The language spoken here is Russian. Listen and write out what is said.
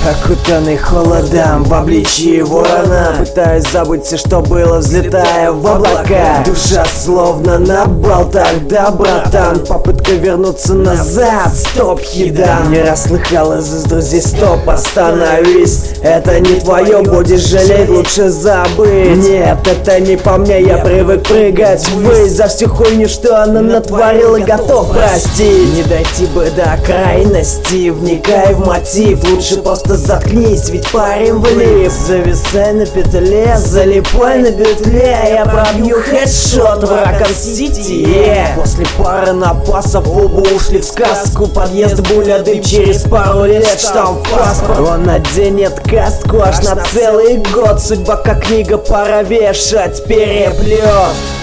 Окутанный холодом в обличии ворона, пытаюсь забыть все, что было, взлетая в облака. Душа словно на болтах, да, братан, попытка вернуться назад, стоп, еда. Не расслыхал из друзей, стоп, остановись. Это не твое, будешь жалеть, лучше забыть. Нет, это не по мне, я привык прыгать ввысь за всю хуйню, что она натворила, готов простить. Не дойти бы до крайности, вникай в мотив, лучше просто заткнись, ведь парень влип. Зависай на петле, залипай на петле, я пробью хедшот в Раком Сити. После пары напасов оба ушли в сказку. Подъезд буля дым, через пару лет штамп паспорт. Он наденет каску аж на целый год. Судьба как книга, пора вешать переплет.